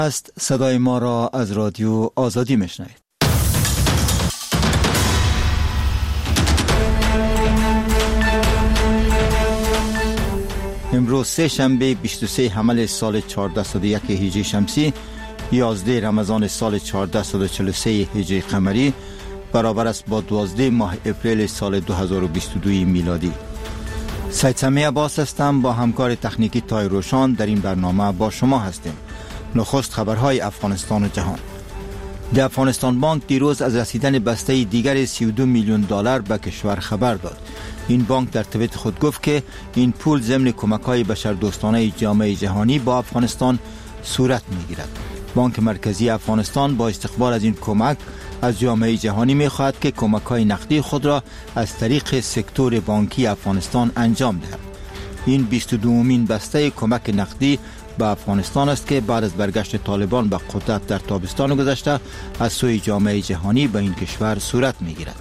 است. صدای ما را از رادیو آزادی میشنوید. امروز سه شنبه 23 حمل سال 1401 هجری شمسی 11 رمضان سال 1443 هجری قمری برابر است با 12 ماه اپریل سال 2022 میلادی. سید سمیع عباس هستم. با همکار تکنیکی تای روشان در این برنامه با شما هستیم. نخست خبرهای افغانستان و جهان. در افغانستان بانک دیروز از رسیدن بسته دیگر 32 میلیون دلار به کشور خبر داد. این بانک در توییت خود گفت که این پول ضمن کمک‌های بشردوستانه جامعه جهانی با افغانستان صورت می‌گیرد. بانک مرکزی افغانستان با استقبال از این کمک از جامعه جهانی می‌خواهد که کمک‌های نقدی خود را از طریق سکتور بانکی افغانستان انجام دهد. این 22مین بسته کمک نقدی به افغانستان است که بعد از برگشت طالبان به قدرت در تابستان گذشته از سوی جامعه جهانی به این کشور صورت می‌گیرد.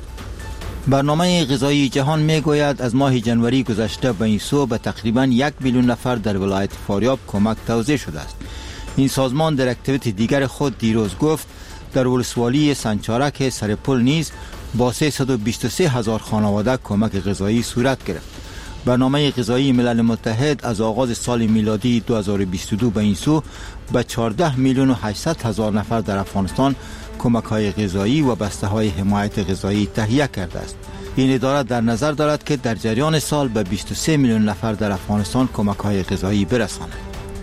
برنامه غذایی جهان میگوید از ماه جنوری گذشته به این سو به تقریباً 1 میلیون نفر در ولایت فاریاب کمک توزیع شده است. این سازمان در اکتیویتی دیگر خود دیروز گفت در ولسوالی سنچارک سرپل نیز با 323 هزار خانواده کمک غذایی صورت گرفت. برنامه غذایی ملل متحد از آغاز سال میلادی 2022 به این سو به 14 میلیون و 800 هزار نفر در افغانستان کمک‌های غذایی و بسته‌های حمایت غذایی تهیه کرده است. این اداره در نظر دارد که در جریان سال به 23 میلیون نفر در افغانستان کمک‌های غذایی برساند.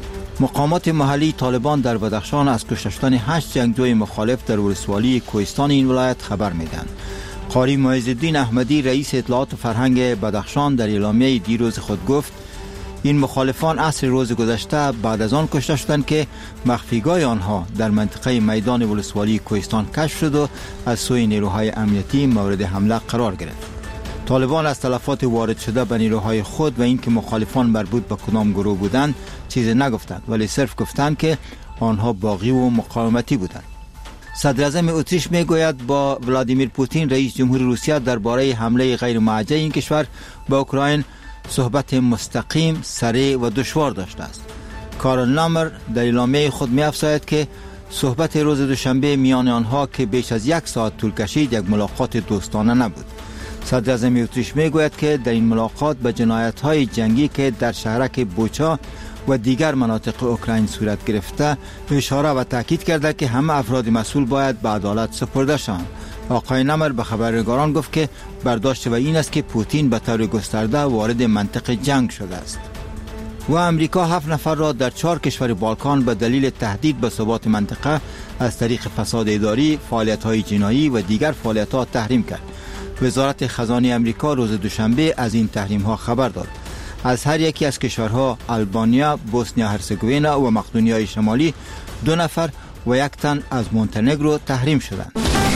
مقامات محلی طالبان در بدخشان از کشته شدن 8 جنگجوی مخالف در ولسوالی کوهستان این ولایت خبر می‌دهند. قاری معزالدین احمدی رئیس اطلاعات و فرهنگ بدخشان در اعلامیه دیروز خود گفت این مخالفان عصر روز گذشته بعد از آن کشته شدند که مخفیگاه آنها در منطقه میدان ولسوالی کوهستان کشف شد و از سوی نیروهای امنیتی مورد حمله قرار گرفت. طالبان از تلفات وارد شده به نیروهای خود و اینکه مخالفان مربوط به کدام گروه بودند چیزی نگفتند، ولی صرف گفتند که آنها باغی و مقاومتی بودند. صدر اعظم اتریش میگوید با ولادیمیر پوتین رئیس جمهور روسیه درباره حمله غیر موجه این کشور به اوکراین صحبت مستقیم، سریع و دشوار داشته است. کارل نامر در اعلامیه خود می‌افزاید که صحبت روز دوشنبه میان آنها که بیش از 1 ساعت طول کشید یک ملاقات دوستانه نبود. صدر اعظم اتریش میگوید که در این ملاقات به جنایت‌های جنگی که در شهرک بوچا و دیگر مناطق اوکراین صورت گرفته اشاره و تاکید کرده که همه افراد مسئول باید به عدالت سپرده شوند. آقای نمر به خبرنگاران گفت که برداشت و این است که پوتین به طور گسترده وارد منطقه جنگ شده است. و امریکا 7 نفر را در 4 کشور بالکان به دلیل تهدید به ثبات منطقه از طریق فساد اداری، فعالیت‌های جنایی و دیگر فعالیت‌ها تحریم کرد. وزارت خزانه امریکا روز دوشنبه از این تحریم‌ها خبر داد. از هر یکی از کشورها آلبانیا، بوسنیا هرزگوین و مقدونیای شمالی 2 نفر و 1 تن از مونتنگرو تحریم شدند.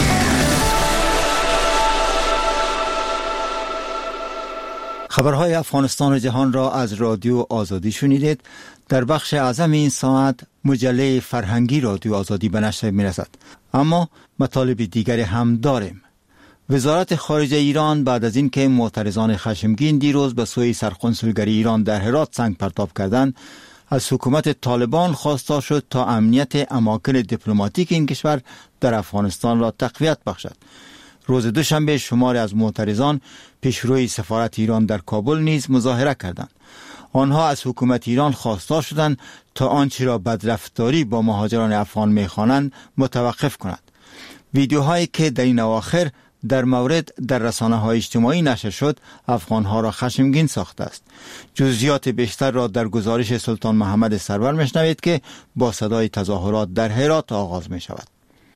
خبرهای افغانستان و جهان را از رادیو آزادی شنیدید. در بخش اعظم این ساعت مجله فرهنگی رادیو آزادی به نشر می‌رسد، اما مطالب دیگری هم داریم. وزارت خارجه ایران بعد از اینکه معترضان خشمگین دیروز به سوی سرقنسولگری ایران در هرات سنگ پرتاب کردند، از حکومت طالبان خواستار شد تا امنیت اماکن دیپلماتیک این کشور در افغانستان را تقویت بخشد. روز دوشنبه شماری از معترضان پیشروی سفارت ایران در کابل نیز مظاهره کردند. آنها از حکومت ایران خواستار شدند تا آنچه را بدرفتاری با مهاجران افغان می‌خوانند متوقف کند. ویدیوهایی که در این اواخر در مورد در رسانه‌های اجتماعی نشر شد افغان‌ها را خشمگین ساخته است. جزئیات بیشتر را در گزارش سلطان محمد سرور میشنوید که با صدای تظاهرات در هرات آغاز می شود.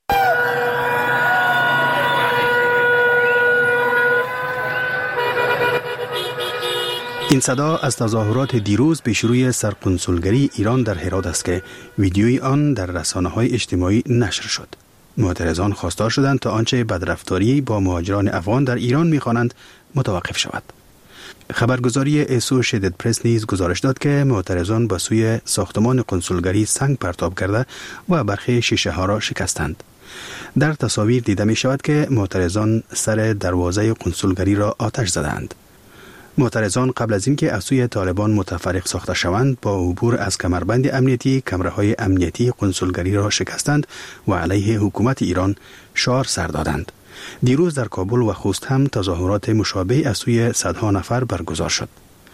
این صدا از تظاهرات دیروز پیش روی سرقنسولگری ایران در هرات است که ویدیوی آن در رسانه‌های اجتماعی نشر شد. معترضان خواستار شدند تا آنچه بدرفتاری با مهاجران افغان در ایران می‌خوانند متوقف شود. خبرگزاری اسوشیتد پرس نیز گزارش داد که معترضان به سوی ساختمان قنسولگری سنگ پرتاب کرده و برخی شیشه ها را شکستند. در تصاویر دیده می شود که معترضان سر دروازه قنسولگری را آتش زدند. معترضان قبل از اینکه از سوی طالبان متفرق ساخته شوند با عبور از کمربند امنیتی کمره‌های امنیتی قنسولگری را شکستند و علیه حکومت ایران شعار سر دادند. دیروز در کابل و خوست هم تظاهرات مشابه از سوی صدها نفر برگزار شد.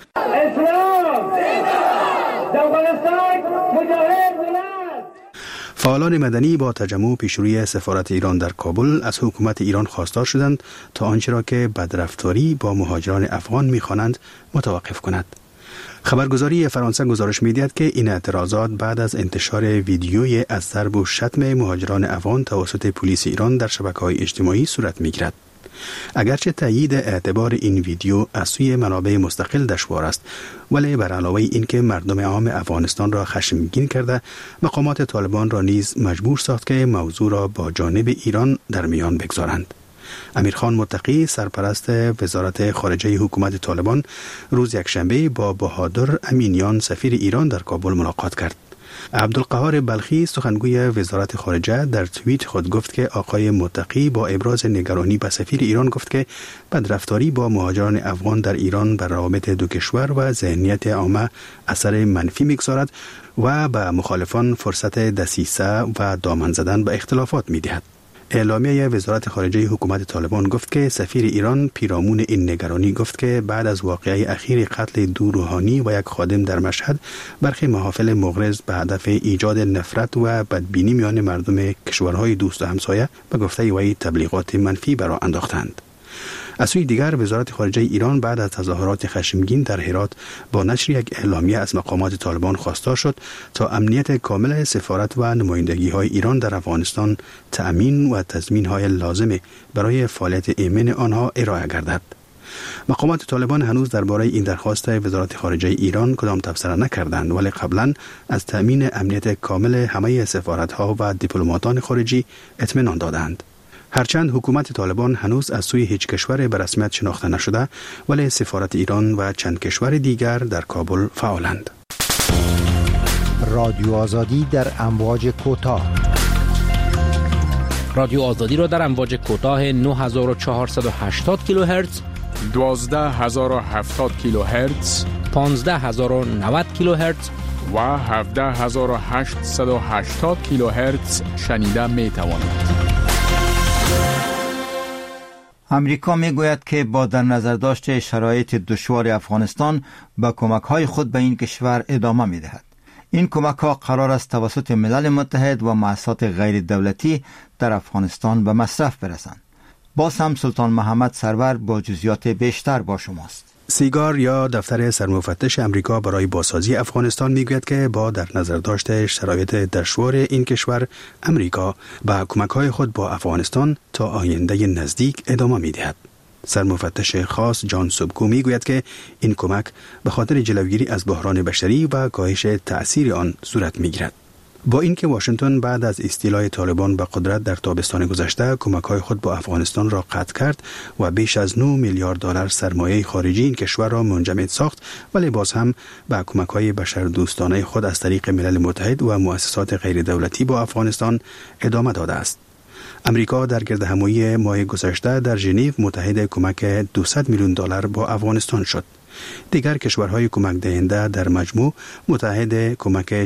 فعالان مدنی با تجمع پیش روی سفارت ایران در کابل از حکومت ایران خواستار شدند تا آنچه را که بدرفتاری با مهاجران افغان می‌خوانند متوقف کند. خبرگزاری فرانسه گزارش می‌دهد که این اعتراضات بعد از انتشار ویدیوی از ضرب و شتم مهاجران افغان توسط پلیس ایران در شبکه‌های اجتماعی صورت می‌گیرد. اگرچه تایید اعتبار این ویدیو از سوی منابع مستقل دشوار است، ولی بر علاوه این که مردم عام افغانستان را خشمگین کرده، مقامات طالبان را نیز مجبور ساخت که موضوع را با جانب ایران در میان بگذارند. امیرخان متقی سرپرست وزارت خارجه حکومت طالبان روز یکشنبه با بهادر امینیان سفیر ایران در کابل ملاقات کرد. عبدالقهار بلخی سخنگوی وزارت خارجه در توییت خود گفت که آقای متقی با ابراز نگرانی به سفیر ایران گفت که بدرفتاری با مهاجران افغان در ایران بر روابط دو کشور و ذهنیت عامه اثر منفی می‌گذارد و به مخالفان فرصت دسیسه و دامن زدن به اختلافات می‌دهد. اعلامیه وزارت خارجه حکومت طالبان گفت که سفیر ایران پیرامون این نگرانی گفت که بعد از واقعه اخیر قتل دو روحانی و یک خادم در مشهد، برخی محافل مغرض به هدف ایجاد نفرت و بدبینی میان مردم کشورهای دوست و همسایه به گفته وی تبلیغات منفی برآ انداختند. از سوی دیگر وزارت خارجه ایران بعد از تظاهرات خشمگین در هرات با نشر یک اعلامیه از مقامات طالبان خواستار شد تا امنیت کامل سفارت و نمایندگی‌های ایران در افغانستان تأمین و تضمین‌های لازم برای فعالیت ایمن آنها ارائه گردد. مقامات طالبان هنوز درباره این درخواست وزارت خارجه ایران کدام تبصره نکردند، ولی قبلا از تأمین امنیت کامل همه سفارت‌ها و دیپلماتان خارجی اطمینان دادند. هرچند حکومت طالبان هنوز از سوی هیچ کشور به رسمیت شناخته نشده، ولی سفارت ایران و چند کشور دیگر در کابل فعالند. رادیو آزادی در امواج کوتاه. رادیو آزادی را در امواج کوتاه 9480 کیلوهرتز، 12070 کیلوهرتز، 15090 کیلوهرتز و 17880 کیلوهرتز شنیده می توانید. امریکا می گوید که با در نظر داشت شرایط دشوار افغانستان با کمک‌های خود به این کشور ادامه می دهد. این کمک‌ها قرار است توسط ملل متحد و مؤسسات غیر دولتی در افغانستان به مصرف برسند. باز هم سلطان محمد سرور با جزئیات بیشتر با شماست. سیگار یا دفتر سرمفتش امریکا برای بازسازی افغانستان میگوید که با در نظر داشت شرایط دشوار این کشور، امریکا به کمک‌های خود با افغانستان تا آینده نزدیک ادامه می‌دهد. سرمفتش خاص جان سوبکو میگوید که این کمک به خاطر جلوگیری از بحران بشری و کاهش تأثیر آن صورت می‌گیرد. با اینکه واشنگتن بعد از استیلای طالبان به قدرت در تابستان گذشته کمک‌های خود با افغانستان را قطع کرد و بیش از 9 میلیارد دلار سرمایه خارجی این کشور را منجمد ساخت، ولی باز هم به کمک‌های بشردوستانه خود از طریق ملل متحد و مؤسسات غیر دولتی با افغانستان ادامه داده است. امریکا در گردهمایی ماه گذشته در ژنو متحد کمک 200 میلیون دلار با افغانستان شد. دیگر کشورهای کمک دهنده در مجموع متحد کمک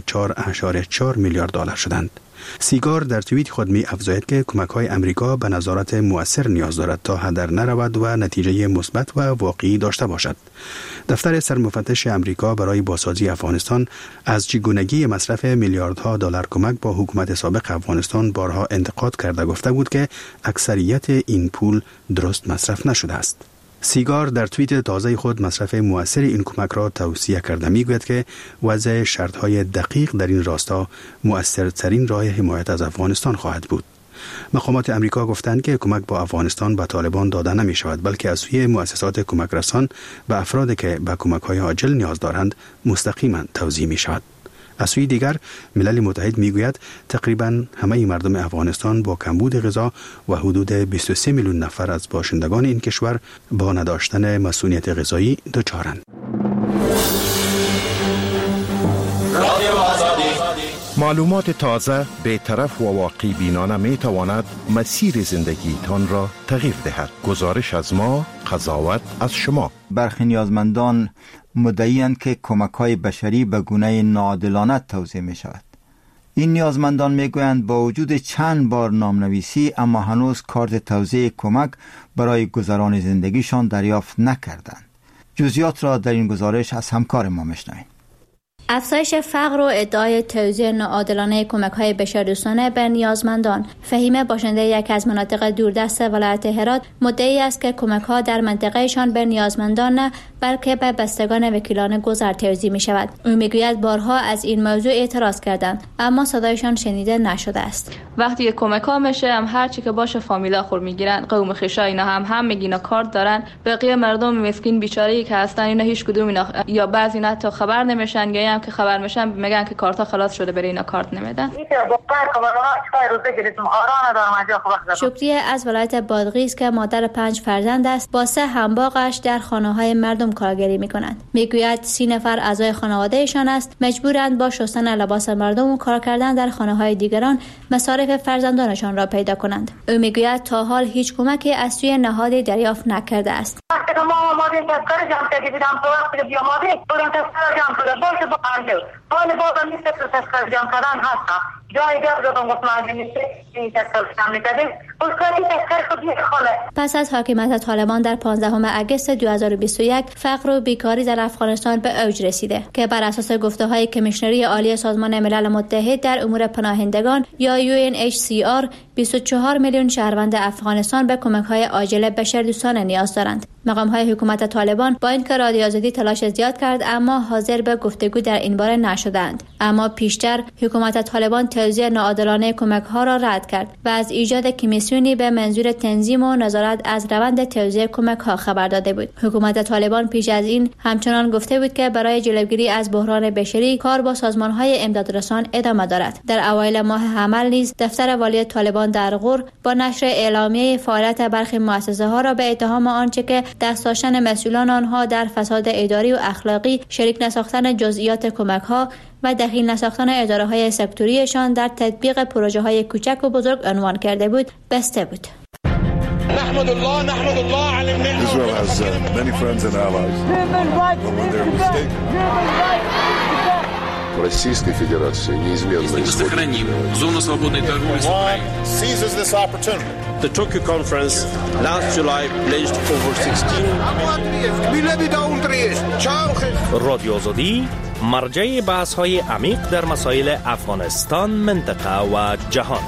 4.4 میلیارد دلار شدند. سیگار در توییت خود می افزاید که کمک‌های امریکا به نظارت مؤثر نیاز دارد تا هدر نرود و نتیجه مثبت و واقعی داشته باشد. دفتر سرمفتش امریکا برای بازسازی افغانستان از چگونگی مصرف میلیاردها دلار کمک با حکومت سابق افغانستان بارها انتقاد کرده گفته بود که اکثریت این پول درست مصرف نشده است. سیگار در توییت تازه خود مصرف مؤثر این کمک را توصیه کرده میگوید که وضع شرطهای دقیق در این راستا مؤثرترین راه حمایت از افغانستان خواهد بود. مقامات امریکا گفتند که کمک با افغانستان به طالبان داده نمی شود، بلکه از سوی مؤسسات کمک رسان به افرادی که به کمک‌های عاجل نیاز دارند مستقیما توزیع می شود. از سوی دیگر ملل متحد میگوید تقریباً همه مردم افغانستان با کمبود غذا و حدود 23 میلیون نفر از باشندگان این کشور با نداشتن مسئولیت غذایی دچارند. معلومات تازه بی‌طرف و واقعی بینانه می تواند مسیر زندگیتان را تغییر دهد. گزارش از ما، قضاوت از شما. برخی نیازمندان مدعی‌اند که کمک‌های بشری به گونه ناعادلانه توزیع می شود. این نیازمندان می گویند با وجود چند بار نامنویسی اما هنوز کارت توزیع کمک برای گذران زندگیشان دریافت نکردند. جزئیات را در این گزارش از همکار ما میشنویم. افزایش فقر و ادعای توزیع ناعادلانه کمک‌های بشردوستانه به نیازمندان. فهیمه باشنده یک از مناطق دوردست ولایت هرات مدعی است که کمک‌ها در منطقهشان به نیازمندان نه بلکه به بستگان وکیلان گذر توزیع می‌شود. او میگوید بارها از این موضوع اعتراض کردند اما صدایشان شنیده نشده است. وقتی کمک‌ها میشه هم هر چی که باشه فامیلا خور میگیرن، قوم خویشا اینا هم میگینا کارت دارن. بقیه مردم مسکین بیچاره‌ای که هستن اینا هیچ کدوم اینا یا بعضی نه تا خبر نمیشن یا که خبر میشن میگن که کارتا خلاص شده برای اینا کارت نمیدن. شکریه از ولایت بادغیس که مادر 5 فرزند است با 3 همباغش در خانه‌های مردم کارگری میکنند. میگوید 30 نفر اعضای خانوادهشان است مجبورند با شستن لباس مردم و کار کردن در خانه‌های دیگران مصارف فرزندانشان را پیدا کنند. او میگوید تا حال هیچ کمکی از سوی نهادی دریافت نکرده است. پس از حاکمیت طالبان در 15 اگست 2021 فقر و بیکاری در افغانستان به اوج رسیده که بر اساس گفته‌های کمیشنری عالی سازمان ملل متحد در امور پناهندگان یا UNHCR 24 میلیون شهروند افغانستان به کمک‌های عاجل بشردوستانه نیاز دارند. مقام‌های حکومت طالبان با اینکه رادیو آزادی تلاش زیاد کرد اما حاضر به گفتگو در این باره نشدند. اما پیشتر حکومت طالبان توزیع ناعادلانه کمک‌ها را رد کرد و از ایجاد کمیسیونی به منظور تنظیم و نظارت از روند توزیع کمک‌ها خبر داده بود. حکومت طالبان پیش از این همچنان گفته بود که برای جلوگیری از بحران بشری کار با سازمان‌های امدادرسان ادامه دارد. در اوایل ماه حمل نیز دفتر والی طالبان در غور با نشر اعلامیه فعالیت برخی مؤسسه‌ها را به اتهام آنچه که دست داشتن مسئولان آنها در فساد اداری و اخلاقی، شریک نساختن جزئیات کمک‌ها و دخیل نساختن اداره‌های سکتوریشان در تطبیق پروژه‌های کوچک و بزرگ عنوان کرده بود بسته بود. نحمد الله على النعمة. Israel has many friends and allies. When they're mistaken. Российской Федерации неизменно сохраним зону свободной торговли с Украиной. Seizes this opportunity. The Tokyo conference last July pledged over 16 رادیو آزادی مرجع بحث‌های عمیق در مسائل افغانستان، منطقه و جهان.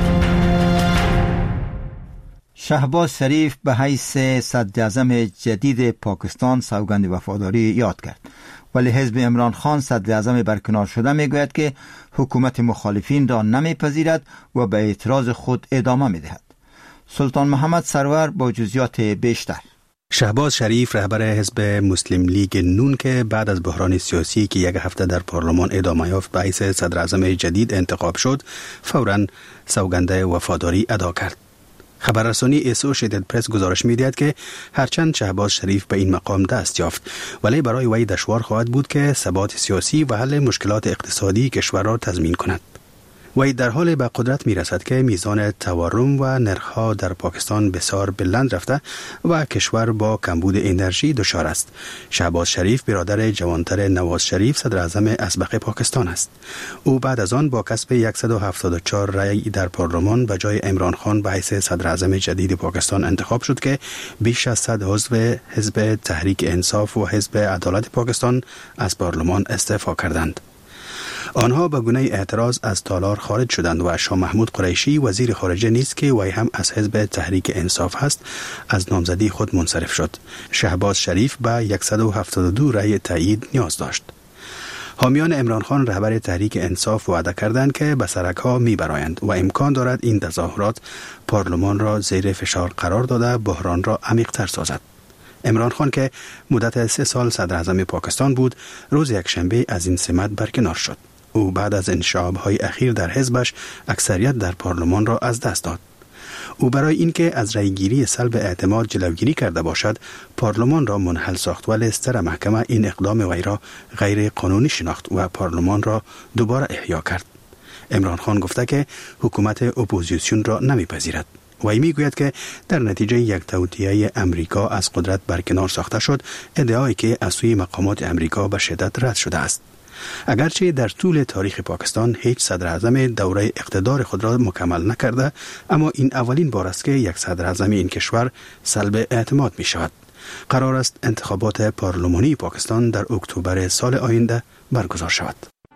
شهباز شریف به حیث صدراعظم جدید پاکستان سوگند وفاداری یاد کرد، ولی حزب عمران خان صدراعظم برکنار شده میگوید که حکومت مخالفین را نمیپذیرد و به اعتراض خود ادامه میدهد. سلطان محمد سرور با جزئیات بیشتر. شهباز شریف رهبر حزب مسلم لیگ نون که بعد از بحران سیاسی که 1 هفته در پارلمان ادامه یافت به حیث صدراعظم جدید انتخاب شد، فوراً سوگند وفاداری ادا کرد. خبررسانی اسوشیتد پرس گزارش می‌دهد که هرچند شهباز شریف به این مقام دست یافت، ولی برای وی دشوار خواهد بود که ثبات سیاسی و حل مشکلات اقتصادی کشور را تضمین کند. وی در حال به قدرت می‌رسد که میزان تورم و نرخ‌ها در پاکستان بسیار بلند رفته و کشور با کمبود انرژی دچار است. شهباز شریف برادر جوانتر نواز شریف صدراعظم اسبق پاکستان است. او بعد از آن با کسب 174 رأی در پارلمان به جای عمران خان به حیث صدراعظم جدید پاکستان انتخاب شد که بیش از 100 عضو حزب تحریک انصاف و حزب عدالت پاکستان از پارلمان استعفا کردند. آنها به گونه اعتراض از تالار خارج شدند و شاه محمود قریشی وزیر خارجه نیز که وی هم از حزب تحریک انصاف هست از نامزدی خود منصرف شد. شهباز شریف به 172 رأی تایید نیاز داشت. حامیان عمران خان رهبر تحریک انصاف وعده کردند که به سرک‌ها می‌برآیند و امکان دارد این تظاهرات پارلمان را زیر فشار قرار داده بحران را عمیق‌تر سازد. عمران خان که مدت 3 سال صدراعظم پاکستان بود، روز یکشنبه از این سمت برکنار شد. او بعد از انشعاب‌های اخیر در حزبش اکثریت در پارلمان را از دست داد. او برای اینکه از رأیگیری سلب اعتماد جلوگیری کرده باشد، پارلمان را منحل ساخت، ولی ستر محکمه این اقدام وی را غیر قانونی شناخت و پارلمان را دوباره احیا کرد. عمران خان گفته که حکومت اپوزیسیون را نمیپذیرد. وی میگوید که در نتیجه یک توطئه امریکا از قدرت برکنار ساخته شد، ادعایی که از سوی مقامات امریکا به شدت رد شده است. اگرچه در طول تاریخ پاکستان هیچ صدر اعظم دوره اقتدار خود را مکمل نکرده، اما این اولین بار است که یک صدر اعظم این کشور سلب اعتماد می شود. قرار است انتخابات پارلمانی پاکستان در اکتبر سال آینده برگزار شود.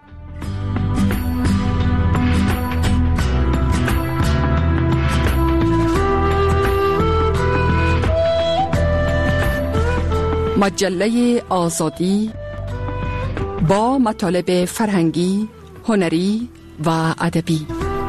مجله آزادی با مطالب فرهنگی، هنری و ادبی.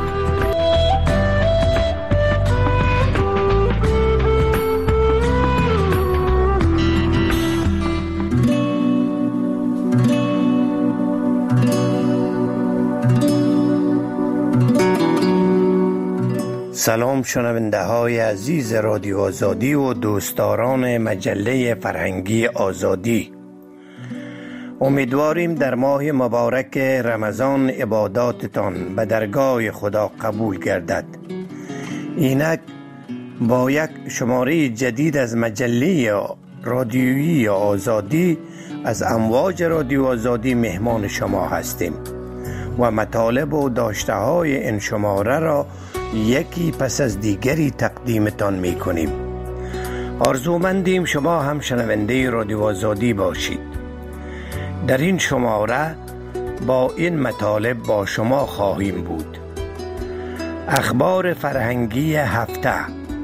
سلام شنونده های عزیز رادیو آزادی و دوستداران مجله فرهنگی آزادی. امیدواریم در ماه مبارک رمضان عباداتتان به درگاه خدا قبول گردد. اینک با یک شماره جدید از مجله رادیویی آزادی از امواج رادیو آزادی مهمان شما هستیم و مطالب و داشته های این شماره را یکی پس از دیگری تقدیمتان می کنیم. آرزومندیم شما هم شنونده رادیو آزادی باشید. در این شماره با این مطالب با شما خواهیم بود: اخبار فرهنگی هفته،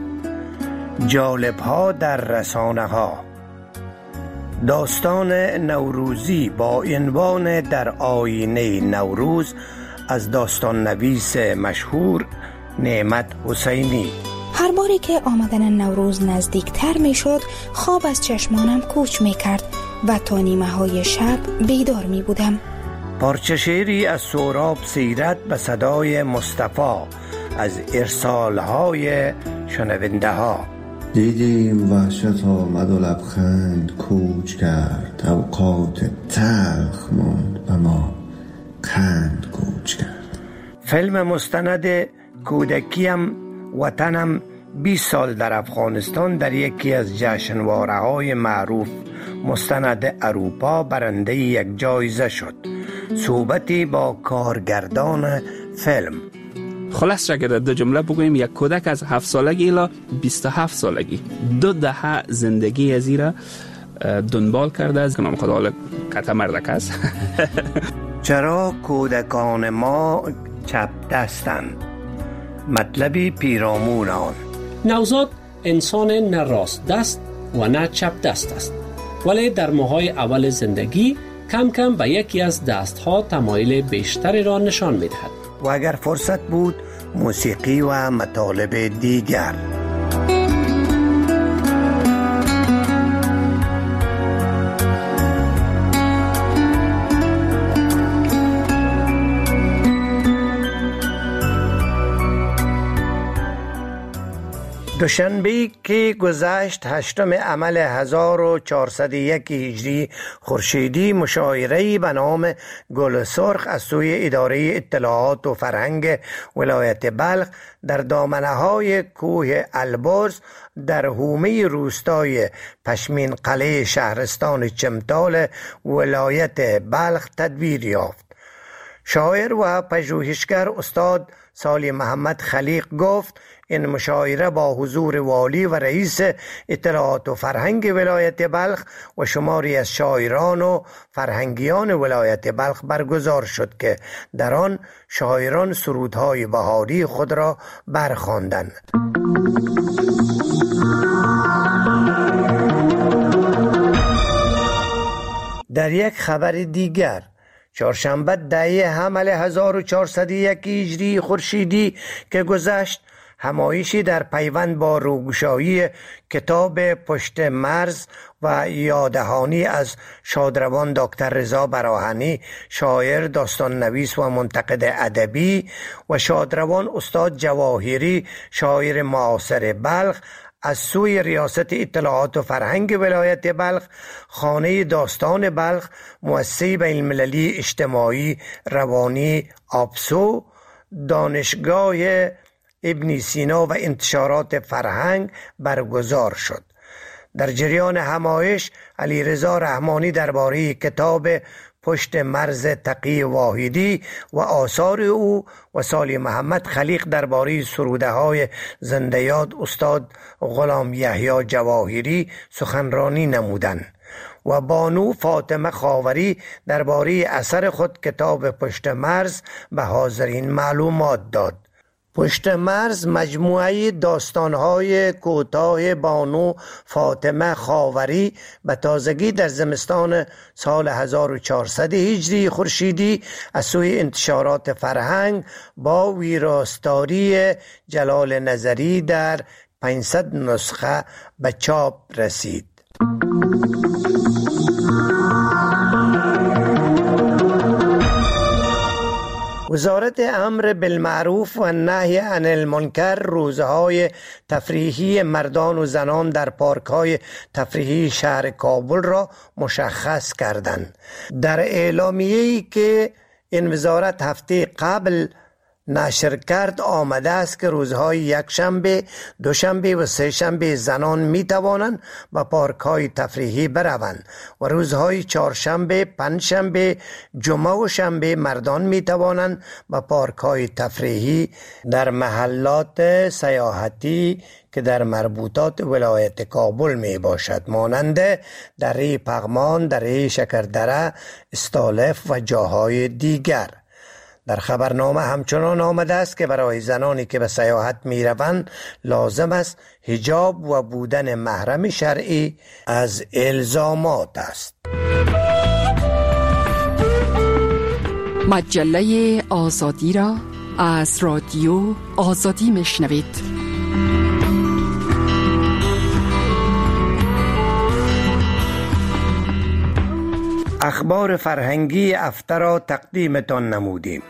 جالب‌ها در رسانه ها، داستان نوروزی با عنوان در آینه نوروز از داستان نویس مشهور نعمت حسینی. هر باری که آمدن نوروز نزدیکتر می شد، خواب از چشمانم کوچ می کرد و تا نیمه های شب بیدار می بودم. پارچه شعری از سهراب سیرت به صدای مصطفی از ارسال های شنونده ها. دیدیم وحشت آمد و لبخند کوچ کرد، اوقات تلخ ماند و ما قند کوچ کرد. فیلم مستند کودکیم وطنم 20 سال در افغانستان در یکی از جشنواره های معروف مستند اروپا برنده یک جایزه شد. صحبتی با کارگردان فیلم. خلاص اگر دو جمله بگویم، یک کودک از 7 سالگی الی 27 سالگی 2 دهه زندگی از ایرا دنبال کرده از کنم خدا حالا قطع مردک است. چرا کودکان ما چپ دستند؟ مطلبی پیرامون آن. نوزاد انسان نه راست دست و نه چپ دست است، ولی در ماهای اول زندگی کم کم به یکی از دستها تمایل بیشتری را نشان می‌دهد. و اگر فرصت بود موسیقی و مطالب دیگر. دوشنبه که گذشت 8 عمل 1401 هجری خورشیدی، مشاعره‌ای به نام گل سرخ از سوی اداره اطلاعات و فرهنگ ولایت بلخ در دامنه‌های کوه البرز در حومه روستای پشمین قلعه شهرستان چمتال ولایت بلخ تدبیر یافت. شاعر و پژوهشگر استاد سالی محمد خلیق گفت این مشاعره با حضور والی و رئیس اطلاعات و فرهنگ ولایت بلخ و شماری از شاعران و فرهنگیان ولایت بلخ برگزار شد که در آن شاعران سرودهای بهاری خود را برخواندند. در یک خبر دیگر، چهارشنبه 10 حمل 1401 هجری خورشیدی که گذشت، همایشی در پیوند با روگشایی کتاب پشت مرز و یاددهانی از شادروان دکتر رضا براهنی، شاعر، داستان نویس و منتقد ادبی، و شادروان استاد جواهری، شاعر معاصر بلخ، از سوی ریاست اطلاعات و فرهنگ ولایت بلخ، خانه داستان بلخ، مؤسسه بین‌المللی اجتماعی روانی آبسو دانشگاه ابن سینا و انتشارات فرهنگ برگزار شد. در جریان همایش علیرضا رحمانی درباره کتاب پشت مرز تقی واحدی و آثار او و سالی محمد خلیق درباره سروده های زنده یاد استاد غلام یحیی جواهری سخنرانی نمودند و بانو فاطمه خاوری درباره اثر خود کتاب پشت مرز به حاضرین معلومات داد. پشت مرز مجموعه داستان‌های کوتاه بانو فاطمه خاوری به تازگی در زمستان سال 1400 هجری خورشیدی از سوی انتشارات فرهنگ با ویراستاری جلال نظری در 500 نسخه به چاپ رسید. وزارت امر بالمعروف و نهی عن المنکر روزهای تفریحی مردان و زنان در پارک‌های تفریحی شهر کابل را مشخص کردند. در اعلامیه‌ای که این وزارت هفته قبل نشر کرد آمده است که روزهای یکشنبه، دوشنبه و سه شنبه زنان می توانند به پارک‌های تفریحی بروند و روزهای چهارشنبه، پنجشنبه، جمعه و شنبه مردان می توانند به پارک‌های تفریحی در محلات سیاحتی که در مربوطات ولایت کابل می باشد، مانند دره پغمان، دره شکردره، استالف و جاهای دیگر. در خبرنامه همچنان آمده است که برای زنانی که به سیاحت می روند لازم است حجاب و بودن محرم شرعی از الزامات است. مجله آزادی را از رادیو آزادی می شنوید. اخبار فرهنگی هفته را تقدیمتان نمودیم.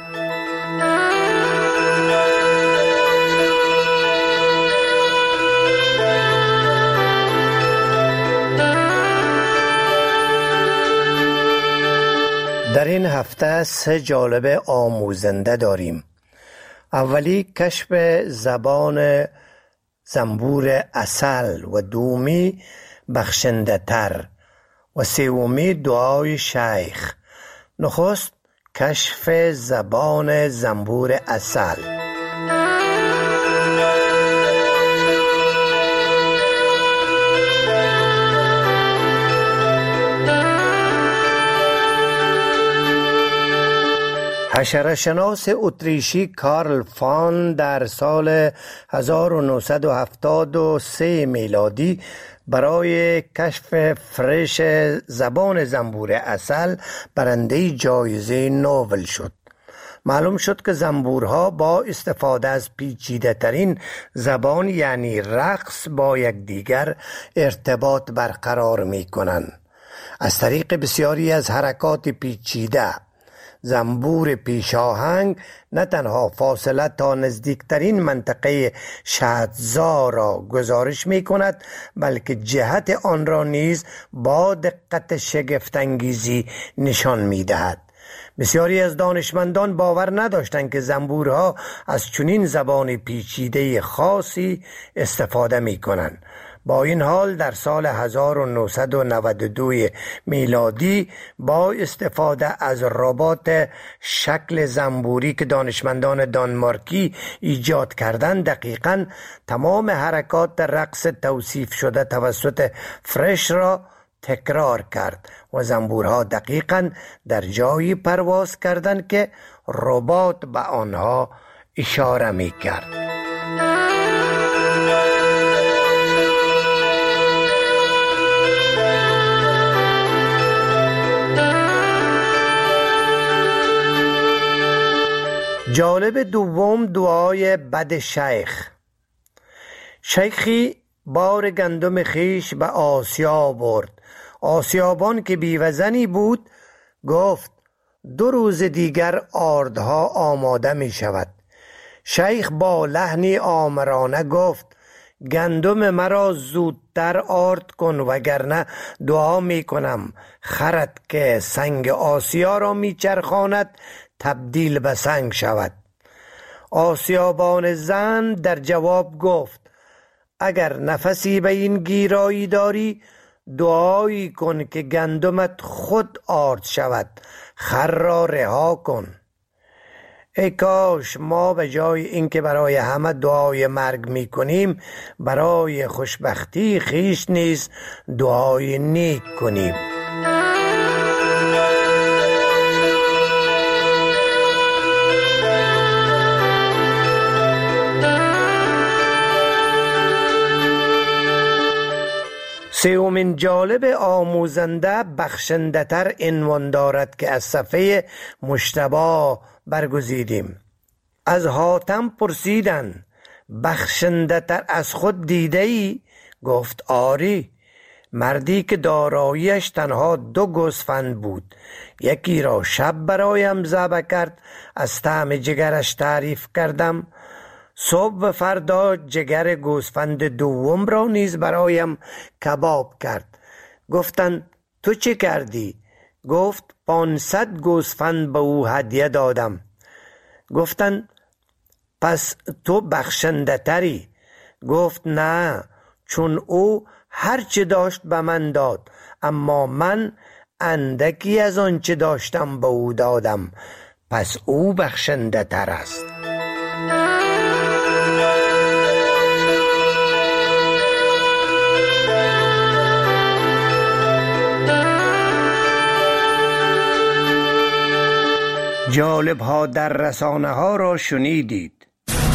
در این هفته 3 جالب آموزنده داریم. اولی کشف زبان زنبور عسل و دومی بخشنده تر و سومی دعای شیخ. نخست کشف زبان زنبور عسل. حشره‌شناس اتریشی کارل فان در سال 1973 میلادی برای کشف فرش زبان زنبور عسل برنده جایزه نوبل شد. معلوم شد که زنبورها با استفاده از پیچیده ترین زبان یعنی رقص با یکدیگر ارتباط برقرار می کنند. از طریق بسیاری از حرکات پیچیده زنبور پیشاهنگ نه تنها فاصله تا نزدیکترین منطقه شهدزا را گزارش می کند بلکه جهت آن را نیز با دقت شگفت‌انگیزی نشان می دهد. بسیاری از دانشمندان باور نداشتند که زنبورها از چنین زبان پیچیده خاصی استفاده می کنند. با این حال در سال 1992 میلادی با استفاده از ربات شکل زنبوری که دانشمندان دانمارکی ایجاد کردند دقیقاً تمام حرکات رقص توصیف شده توسط فرش را تکرار کرد و زنبورها دقیقاً در جایی پرواز کردند که ربات به آنها اشاره می کرد. جالب دوم دعای بد شیخ. شیخی بار گندم خیش به آسیا برد. آسیابان که بیوزنی بود گفت 2 روز دیگر آردها آماده می شود. شیخ با لحنی آمرانه گفت گندم مرا زودتر آرد کن وگرنه دعا می کنم خرد که سنگ آسیا را می چرخاند تبدیل به سنگ شود. آسیابان زن در جواب گفت اگر نفسی به این گیرایی داری دعایی کن که گندمت خود آرد شود، خر را رها کن. ای کاش ما به جای اینکه برای همه دعای مرگ می کنیم برای خوشبختی خیش نیز دعای نیک کنیم. سومین جالب آموزنده بخشنده تر عنوان دارد که از صفحه مجتبی برگزیدیم. از حاتم پرسیدند بخشنده تر از خود دیده ای؟ گفت آری. مردی که داراییش تنها 2 گوسفند بود، یکی را شب برایم ذبح کرد، از طعم جگرش تعریف کردم. صبح و فردا جگر گوسفند دوم را نیز برایم کباب کرد. گفتند تو چه کردی؟ گفت 500 گوسفند به او هدیه دادم. گفتند پس تو بخشنده تری؟ گفت نه، چون او هر چه داشت به من داد، اما من اندکی از آن چه داشتم به او دادم، پس او بخشنده تر است. جالب ها در رسانه ها را شنیدید.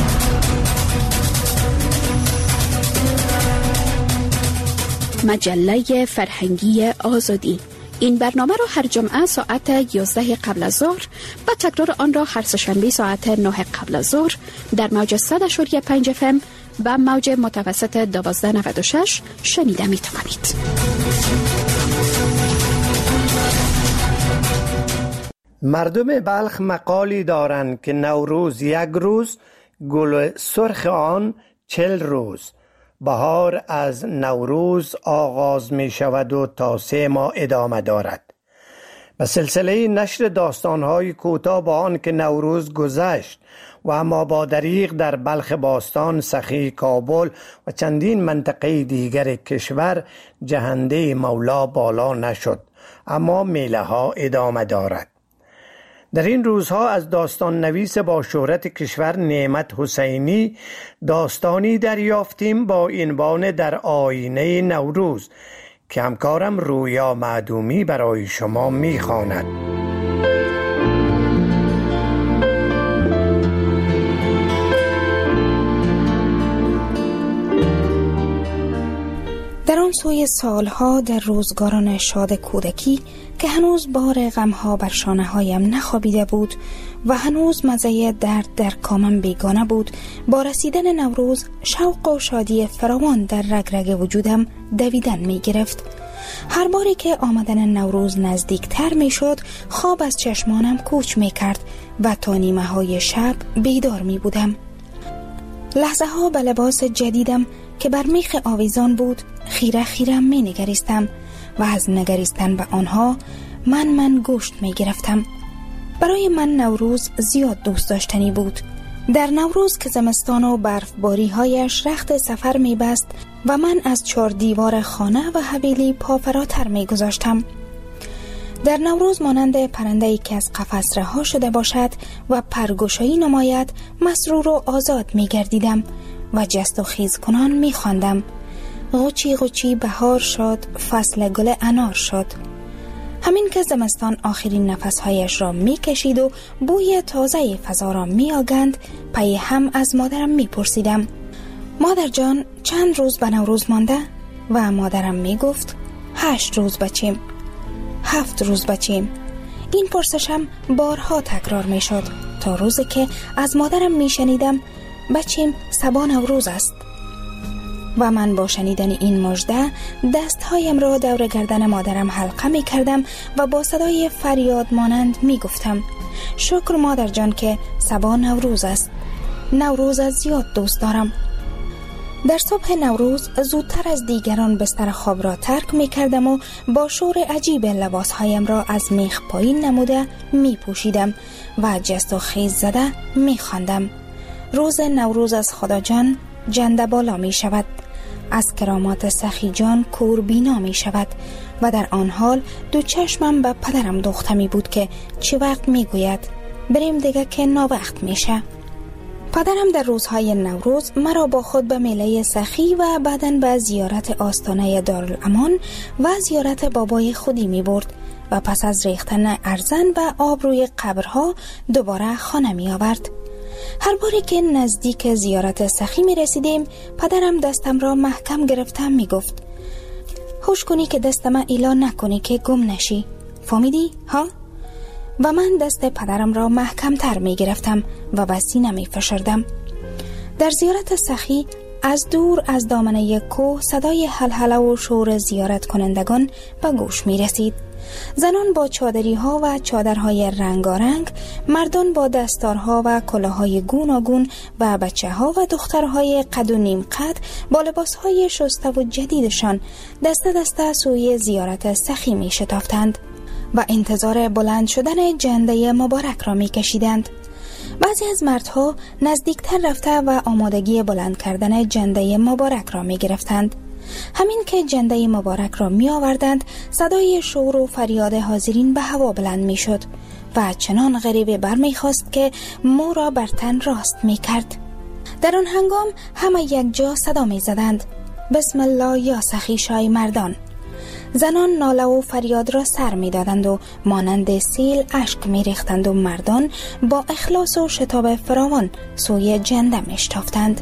مجله فرهنگی آزادی. این برنامه را هر جمعه ساعت 11 قبل از ظهر و تکرار آن را هر سه‌شنبه ساعت 9 قبل از ظهر در موج 100.5 FM و موج متوسط 1296 شنیده می توانید. مردم بلخ مقالی دارند که نوروز 1 روز، گل سرخ آن 40 روز. بهار از نوروز آغاز می شود و تا 3 ماه ادامه دارد. به سلسله نشر داستان‌های کوتاه با آن که نوروز گذشت و اما با دریغ در بلخ باستان، سخی، کابل و چندین منطقه دیگر کشور جهنده مولا بالا نشد، اما میله ها ادامه دارد. در این روزها از داستان نویس با شهرت کشور نعمت حسینی داستانی دریافتیم با عنوان در آینه نوروز که همکارم رویا معدومی برای شما می‌خواند. در آن سوی سالها در روزگاران شاد کودکی که هنوز بار غمها بر شانه‌هایم نخوابیده بود و هنوز مزه درد در کامم بیگانه بود، با رسیدن نوروز شوق و شادی فراوان در رگرگ وجودم دویدن می گرفت. هر باری که آمدن نوروز نزدیکتر می شد خواب از چشمانم کوچ می کرد و تا نیمه های شب بیدار می بودم. لحظه ها به لباس جدیدم که بر میخ آویزان بود خیره خیره می نگریستم و از نگریستن به آنها من گوشت می گرفتم. برای من نوروز زیاد دوست داشتنی بود. در نوروز که زمستان و برفباری هایش رخت سفر می بست و من از 4 دیوار خانه و حویلی پا فراتر می گذاشتم. در نوروز مانند پرنده‌ای که از قفس رها شده باشد و پرگشایی نماید مسرور و آزاد می گردیدم و جست و خیز کنان می خواندم: غوچی غوچی بهار شد، فصل گل انار شد. همین که زمستان آخرین نفسهایش را می کشید و بوی تازه فضا را می آگند، پی هم از مادرم می پرسیدم: مادر جان چند روز به نوروز مانده؟ و مادرم می گفت 8 روز بچیم، 7 روز بچیم. این پرسشم بارها تکرار می شد تا روزی که از مادرم می شنیدم بچیم صبا نوروز است. و من با شنیدن این مژده دستهایم را دور گردن مادرم حلقه می کردم و با صدای فریاد مانند می گفتم: شکر مادر جان که صبا نوروز است. نوروز از زیاد دوست دارم. در صبح نوروز زودتر از دیگران بستر خواب را ترک می کردم و با شور عجیب لباسهایم را از میخ پایین نموده می پوشیدم و جست و خیز زده می خواندم: روز نوروز از خداجان جنده بالا می شود، از کرامات سخی جان کور بینا می شود و در آن حال دو چشمم به پدرم دوخته می بود که چه وقت می گوید بریم دیگه که ناوقت می شه. پدرم در روزهای نوروز مرا با خود به میله سخی و بعداً به زیارت آستانه دارالامان و زیارت بابای خودی می برد و پس از ریختن ارزن و آب روی قبرها دوباره خانه می آورد. هر باری که نزدیک زیارت سخی می رسیدیم پدرم دستم را محکم گرفتم می گفت هوش کنی که دستم ایلا نکنی که گم نشی، فهمیدی ها؟ و من دست پدرم را محکم تر می گرفتم و به سینه می فشردم. در زیارت سخی از دور از دامنه کوه صدای هلهله و شور زیارت کنندگان به گوش می رسید. زنان با چادری ها و چادرهای رنگارنگ، مردان با دستارها و کلاهای گوناگون و بچه ها و دخترهای قد و نیم قد با لباس های شسته و جدیدشان دسته دسته سوی زیارت سخی می شتافتند و انتظار بلند شدن جنده مبارک را می کشیدند. بعضی از مردها نزدیکتر رفته و آمادگی بلند کردن جنده مبارک را می گرفتند. همین که جنده مبارک را می آوردند صدای شور و فریاد حاضرین به هوا بلند می شد و چنان غریبه بر می خواست که مو را بر تن راست می کرد. در آن هنگام همه یک جا صدا می زدند بسم الله یا سخی شای مردان. زنان ناله و فریاد را سر می دادند و مانند سیل اشک می ریختند و مردان با اخلاص و شتاب فراوان سوی جنده می شتافتند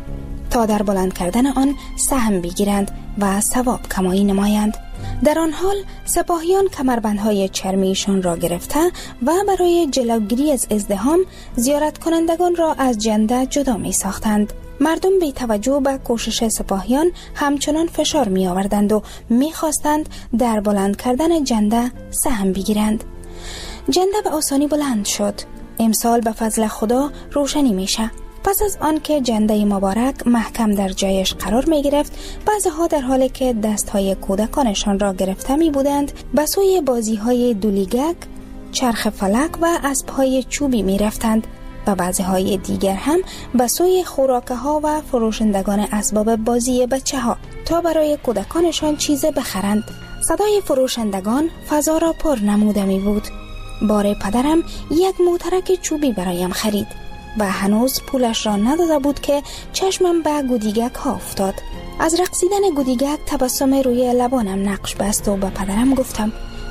تا در بلند کردن آن سهم بگیرند و ثواب کمایی نمایند. در آن حال سپاهیان کمربندهای چرمیشان را گرفته و برای جلوگیری از ازدحام زیارت کنندگان را از جنده جدا می ساختند. مردم بی توجه به کوشش سپاهیان همچنان فشار می آوردند و می خواستند در بلند کردن جنده سهم بگیرند. جنده به آسانی بلند شد. امسال به فضل خدا روشنی میشه. پس از آن که جنده مبارک محکم در جایش قرار می گرفت، بعضها در حالی که دستهای کودکانشان را گرفته می بودند به سوی بازی های دولیگک، چرخ فلک و اسبهای چوبی می رفتند و بعضهای دیگر هم به سوی خوراکه ها و فروشندگان اسباب بازی بچه ها تا برای کودکانشان چیز بخرند. صدای فروشندگان فضا را پر نموده می بود. بار پدرم یک موترک چوبی برایم خرید و هنوز پولش را نداده بود که چشمم به گودیگک ها افتاد. از رقصیدن گودیگک تبسم روی لبانم نقش بست و به پدرم گفتم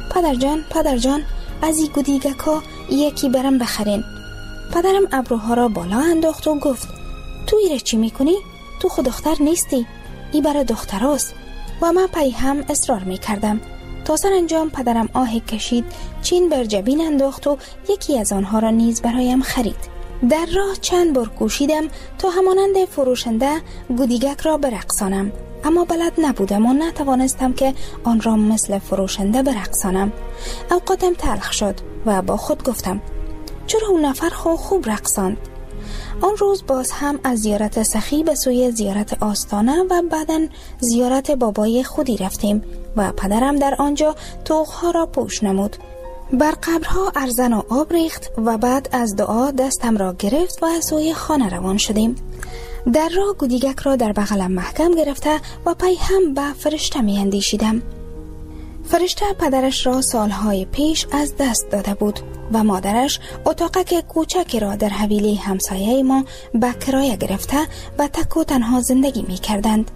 پدر جان از این گودیگک ها یکی برم بخرین. پدرم ابروها را بالا انداخت و گفت تو ایره چی میکنی؟ تو خود دختر نیستی، ای برای دختراست. و من پی هم اصرار میکردم. تا سرانجام پدرم آه کشید، چین بر جبین انداخت و یکی از آنها را نیز برایم خرید. در راه چند بار کوشیدم تا همانند فروشنده گودیگک را برقصانم، اما بلد نبودم و نتوانستم که آن را مثل فروشنده برقصانم. اوقاتم تلخ شد و با خود گفتم چرا اون نفر خوب رقصاند. آن روز باز هم از زیارت سخی به سوی زیارت آستانه و بعداً زیارت بابای خودی رفتیم و پدرم در آنجا طوقها را پوش نمود. بر قبرها ارزن و آب ریخت و بعد از دعا دستم را گرفت و سوی خانه روان شدیم. در راه گودیگک را در بغلم محکم گرفته و پی هم به فرشته می اندیشیدم. فرشته پدرش را سالهای پیش از دست داده بود و مادرش اتاقک کوچکی را در حویلی همسایه ما به کرایه گرفته و تک و تنها زندگی می کردند.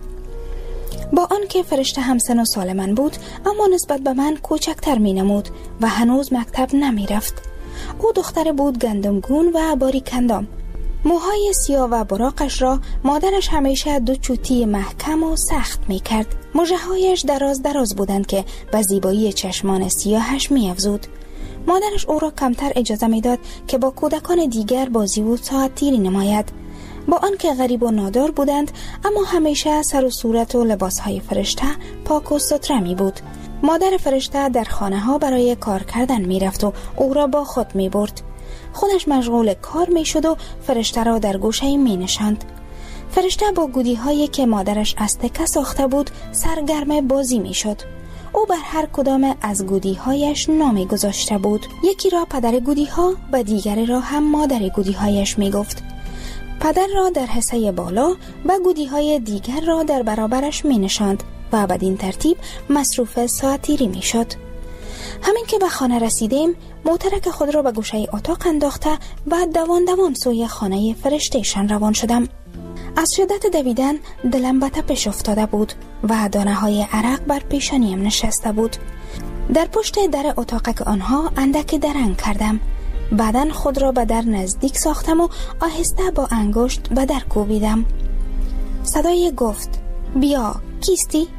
با آنکه فرشته همسن و سال من بود، اما نسبت به من کوچکتر می نمود و هنوز مکتب نمی رفت. او دختر بود گندمگون و باریکندام. موهای سیاه و براقش را مادرش همیشه دو چوتی محکم و سخت می کرد. مژه‌هایش دراز بودند که به زیبایی چشمان سیاهش می افزود. مادرش او را کمتر اجازه می داد که با کودکان دیگر بازی و ساعت تیری نماید. با آنکه غریب و نادار بودند، اما همیشه سر و صورت و لباسهای فرشته پاک و ستره می بود. مادر فرشته در خانه ها برای کار کردن می رفت و او را با خود می برد. خودش مشغول کار می شد و فرشته را در گوشه می نشاند. فرشته با گودی هایی که مادرش از تکه ساخته بود سرگرم بازی می شد. او بر هر کدام از گودی هایش نامی گذاشته بود. یکی را پدر گودی ها و دیگری را هم مادر گودی هایش می گفت. پدر را در حصه بالا و گودی‌های دیگر را در برابرش می نشاند و بدین ترتیب مصروف ساعتیری می شد. همین که به خانه رسیدیم، موترک خود را به گوشه اتاق انداخته و دوان سوی خانه فرشتهشان روان شدم. از شدت دویدن دلم به تپش افتاده بود و دانه‌های عرق بر پیشانیم نشسته بود. در پشت در اتاق آنها اندک درنگ کردم. بعدن خود را به در نزدیک ساختم و آهسته با انگشت به در کوبیدم. صدای گفت: بیا، کیستی؟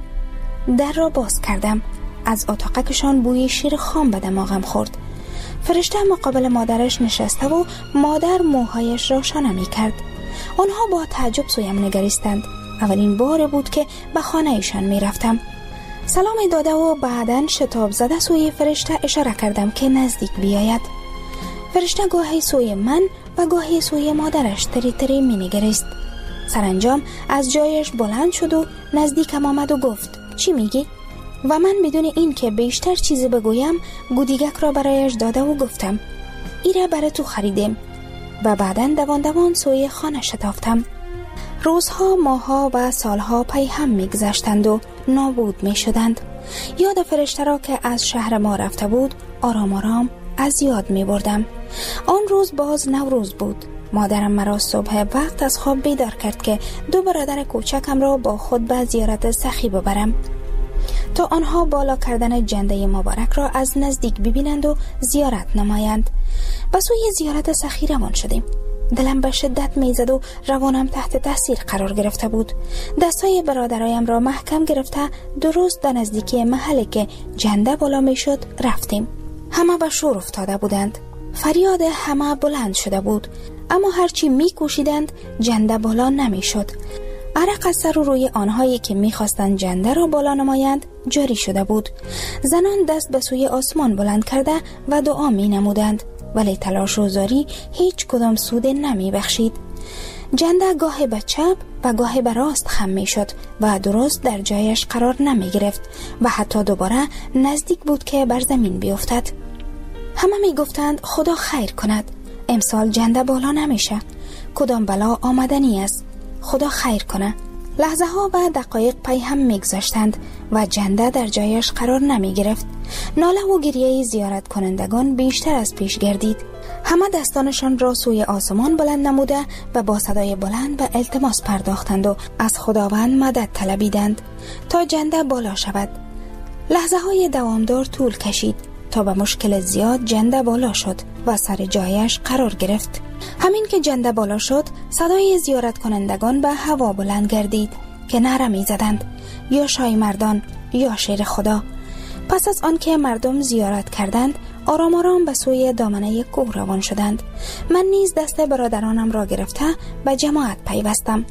در را باز کردم. از اتاقکشان بوی شیر خام به دماغم خورد. فرشته مقابل مادرش نشسته و مادر موهایش را شانه می کرد. آنها با تعجب سویم نگریستند. اولین بار بود که به خانه ایشان می رفتم. سلام داده و بعدن شتاب زده سوی فرشته اشاره کردم که نزدیک بیاید. فرشته گاهی سوی من و گاهی سوی مادرش تری می نگریست. سرانجام از جایش بلند شد و نزدیکم آمد و گفت: چی میگی؟ و من بدون این که بیشتر چیزی بگویم گودیگک را برایش داده و گفتم: ایره برای تو خریدیم. و بعدن دوان سوی خانه شتافتم. روزها، ماهها و سالها پی هم میگذشتند و نابود می شدند. یاد فرشته را که از شهر ما رفته بود آرام از یاد می بردم. آن روز باز نوروز بود. مادرم مرا صبح وقت از خواب بیدار کرد که 2 برادر کوچکم را با خود به زیارت سخی ببرم تا آنها بالا کردن جنده مبارک را از نزدیک ببینند و زیارت نمایند. به سوی زیارت سخی روان شدیم. دلم به شدت میزد و روانم تحت تاثیر قرار گرفته بود. دستای برادرایم را محکم گرفته درست در نزدیکی محلی که جنده بالا میشد رفتیم. همه به شور افتاده بودند. فریاد همه بلند شده بود، اما هرچی میکوشیدند جنده بالا نمیشد. عرق از سر و روی آنهایی که میخواستند جنده را بالا نمایند جاری شده بود. زنان دست به سوی آسمان بلند کرده و دعا می نمودند، ولی تلاش و زاری هیچ کدام سود نمی بخشید. جنده گاه به چپ و گاه به راست خم می شد و درست در جایش قرار نمی گرفت و حتی دوباره نزدیک بود که بر زمین بیفتد. همه می گفتند خدا خیر کند، امسال جنده بالا نمیشه، کدام بلا آمدنی است، خدا خیر کنه. لحظه ها و دقایق پی هم میگذاشتند و جنده در جایش قرار نمی گرفت. ناله و گریه زیارت کنندگان بیشتر از پیش گردید. همه دستانشان را سوی آسمان بلند نموده و با صدای بلند به التماس پرداختند و از خداوند مدد طلبیدند تا جنده بالا شود. لحظه های دوامدار طول کشید تا به مشکل زیاد جنده بالا شد و سر جایش قرار گرفت. همین که جنده بالا شد صدای زیارت کنندگان به هوا بلند گردید که نعره می زدند: یا شای مردان، یا شیر خدا. پس از آن که مردم زیارت کردند آرام به سوی دامنه کوه روان شدند. من نیز دست برادرانم را گرفته به جماعت پیوستم.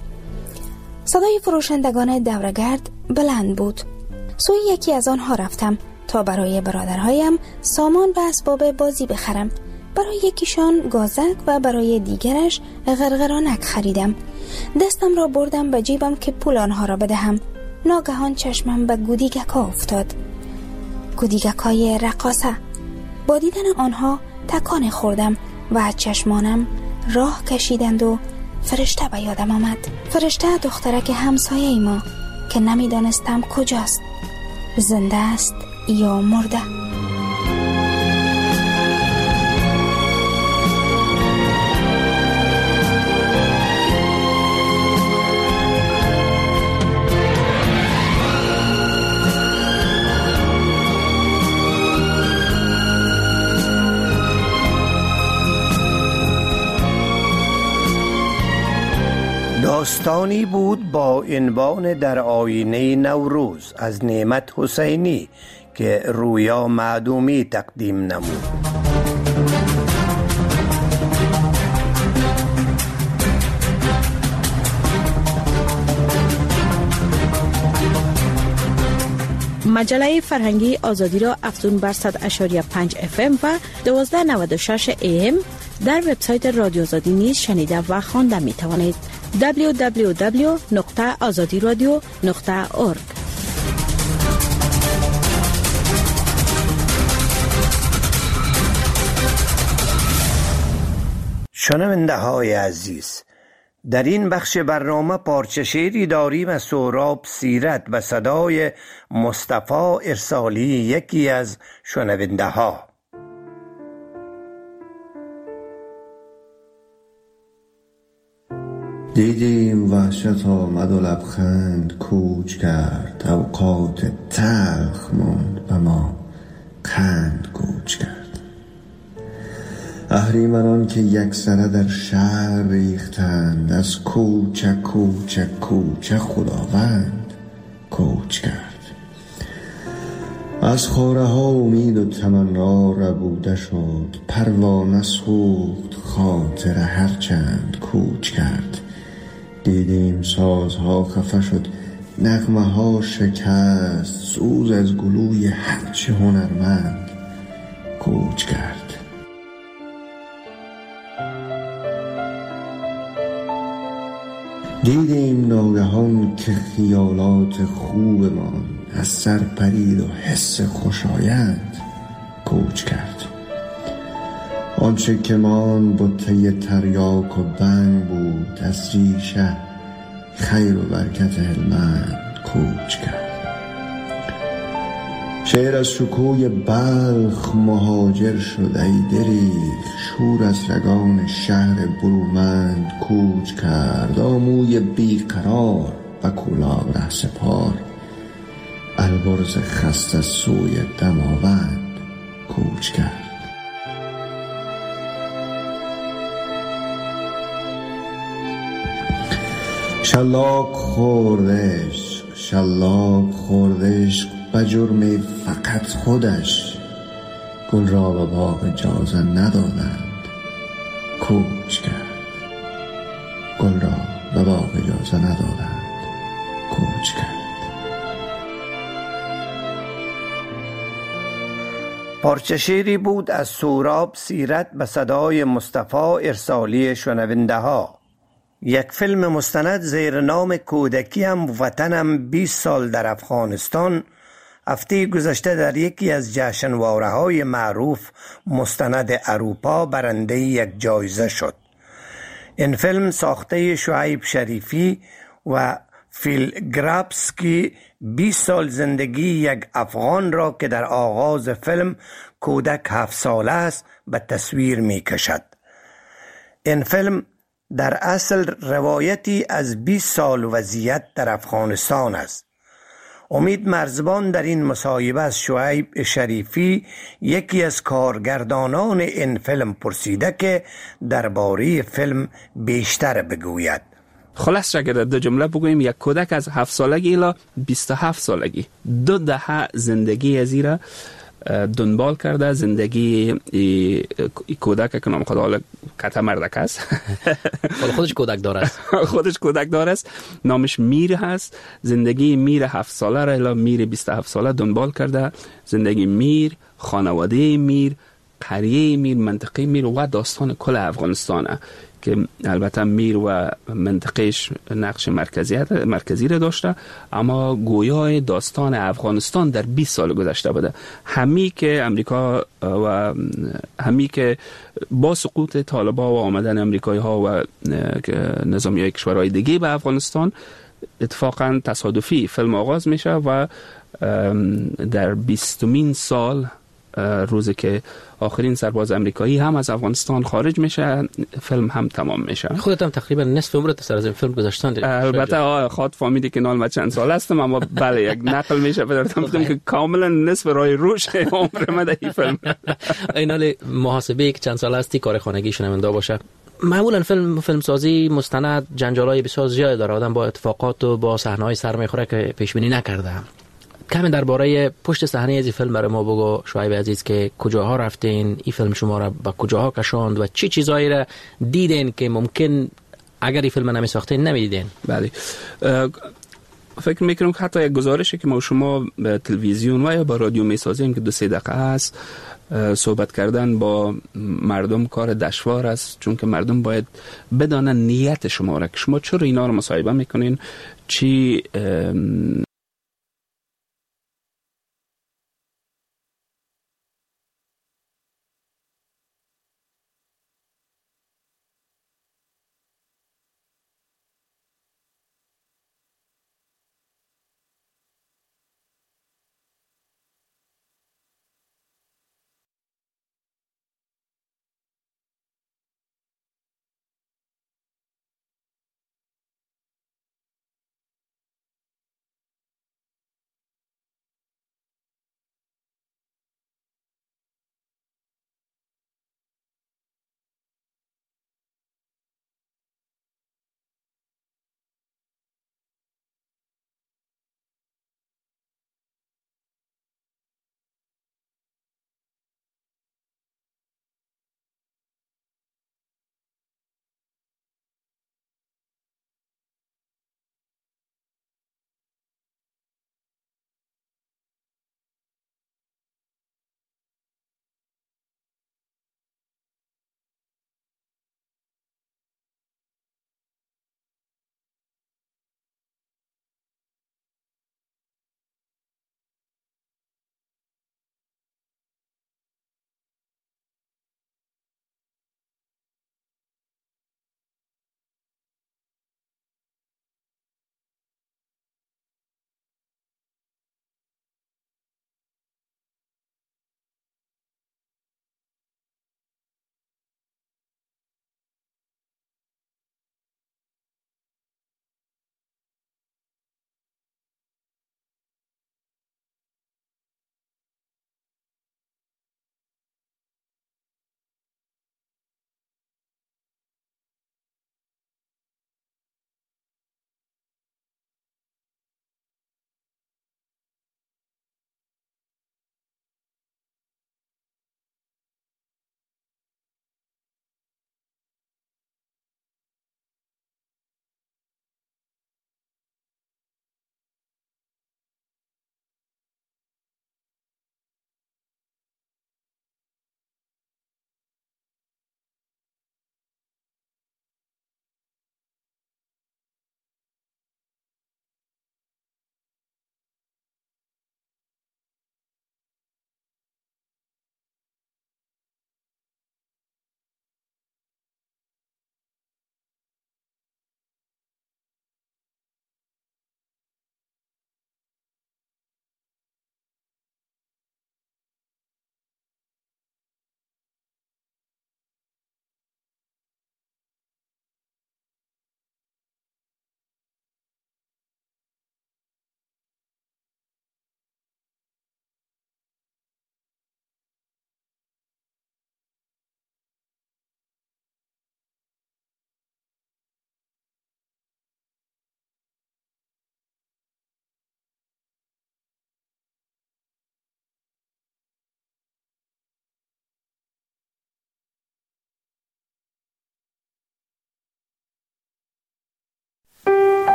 صدای فروشندگان دورگرد بلند بود. سوی یکی از آنها رفتم تا برای برادرهایم سامان و اسباب بازی بخرم. برای یکیشان گازک و برای دیگرش غرغرانک خریدم. دستم را بردم به جیبم که پول آنها را بدهم. ناگهان چشمم به گودیگکا افتاد. گودیگکای رقاصه. با دیدن آنها تکان خوردم و چشمانم راه کشیدند و فرشته به یادم آمد. فرشته دخترک همسایه ما که نمیدانستم کجاست، زنده است یا مرده. داستانی بود با عنوان در آینه نوروز از نعمت حسینی که رویا معدومی تقدیم نمود. مجله فرهنگی آزادی را افزون بر 100.5 FM و 1296 AM در وبسایت رادیو آزادی نیز شنیده و خوانده می توانید. www.azadiradio.org. شنونده های عزیز، در این بخش برنامه پارچه شعری داریم از سهراب سیرت به صدای مصطفی ارسالی، یکی از شنونده ها. دیدیم وحشت آمد و لبخند کوچ کرد، اوقات تلخ ماند و ما قند کوچ کرد. اهریمنان که یکسره در شهر ریختند، از کوچک کوچک کوچک خداوند کوچ کرد. از خاره ها امید و تمنا ربوده شد، پروانه سوخت خاطر هرچند کوچ کرد. دیدیم سازها خفه شد، نغمه ها شکست، سوز از گلوی هرچه هنرمند کوچ کرد. دیدیم ناگهان که خیالات خوبمان از سر پرید و حس خوشایند کوچ کرد. آنچه که مان بطه تریاک و بنگ بود، از ریشه خیر و برکت هلمند کوچ کرد. شعر از شکوی بلخ مهاجر شد، ای دریغ شور از رگان شهر برومند کوچ کرد. آموی بیقرار و کلاه رهسپار، البرز خسته سوی دماوند کوچ کرد. شلاق خوردش به جرم فقط خودش، گل را به باغ اجازه ندادند کوچ کرد. گل را به باغ اجازه ندادند کوچ کرد. پارچه شعری بود از سهراب سیرت به صدای مصطفی ارسالی شنونده ها. یک فیلم مستند زیر نام کودکیم وطنم 20 سال در افغانستان هفته گذشته در یکی از جشنواره های معروف مستند اروپا برنده یک جایزه شد. این فیلم ساخته شعیب شریفی و فیل گرابسکی 20 سال زندگی یک افغان را که در آغاز فیلم کودک 7 ساله است به تصویر می کشد. این فیلم در اصل روایتی از 20 سال وضعیت در افغانستان است. امید مرزبان در این مصاحبه از شعیب شریفی، یکی از کارگردانان این فیلم، پرسیده که درباره فیلم بیشتر بگوید. خلاص اگر در جمله بگوییم، یک کودک از 7 سالگی الی 27 سالگی 2 دهه زندگی از ایره دنبال کرده. زندگی کودک که نام خدا حالا کتا مردک است، خودش کودک دار است. خودش کودک دار است، نامش میر هست. زندگی میر 7 ساله را الی میر 27 ساله دنبال کرده. زندگی میر، خانواده میر، قریه میر، منطقه میر و داستان کل افغانستانه که البته میر و منطقهش نقش مرکزی را داشته، اما گویای داستان افغانستان در 20 سال گذشته بوده. همی که امریکا و همی که با سقوط طالبان و آمدن امریکایی ها و نظامی کشورهای دیگه به افغانستان اتفاقا تصادفی فیلم آغاز میشه و در 20مین سال روزی که آخرین سرباز امریکایی هم از افغانستان خارج میشه، فیلم هم تمام میشه. خودت هم تقریبا نصف عمرت سر از این فیلم گذاشتن. البته خود فهمیدی که نال ما چند سال هستم، اما بله یک نقل میشه بدارتم که کاملا نصف راه روش عمر من در این فیلم. اینال محاسبه که چند سال هستی کار خانگی شنونده باشه. معمولا فیلم سازی مستند جنجالای بسیار زیاد داره، آدم با اتفاقات و با صحنه‌های سر میخوره که پیش بینی نکرده. کمی درباره پشت صحنه از این فیلم برای ما بگو شعیب عزیز، که کجاها رفتین، این فیلم شما را به کجاها کشاند و چی چیزایی را دیدین که ممکن اگر این فیلم نمی ساختین نمیدیدین؟ بله، فکر میکنم که حتی یک گزارشی که ما شما به تلویزیون و یا با رادیو میسازیم که 2-3 دقیقه است، صحبت کردن با مردم کار دشوار است، چون که مردم باید بدانن نیت شما را که شما چرا اینا رو مصاحبه میکنین، چی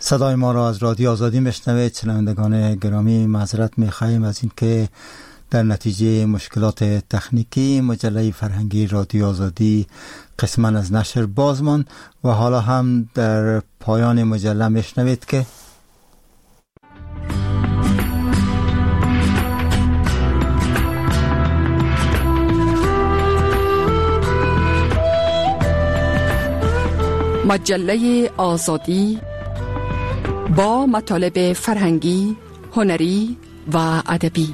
صدای ما را از رادیو آزادی میشنوید. شنوندگان گرامی، معذرت میخواهیم از اینکه در نتیجه مشکلات تکنیکی مجله فرهنگی رادیو آزادی قسما از نشر باز ماند و حالا هم در پایان مجله میشنوید که مجله آزادی با مطالب فرهنگی، هنری و ادبی.